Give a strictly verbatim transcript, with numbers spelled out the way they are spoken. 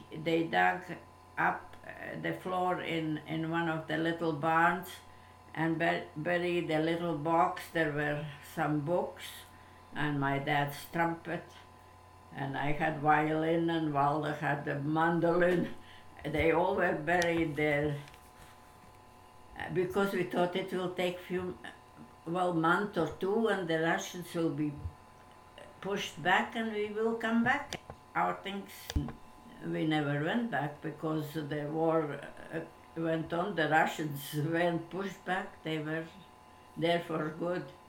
they dug up uh, the floor in, in one of the little barns and bur- buried a little box. There were some books and my dad's trumpet, and I had violin and Waldo had the mandolin. They all were buried there uh, because we thought it will take few, well, month or two, and the Russians will be pushed back and we will come back. Our things, we never went back because the war uh, went on. The Russians weren't pushed back. They were there for good.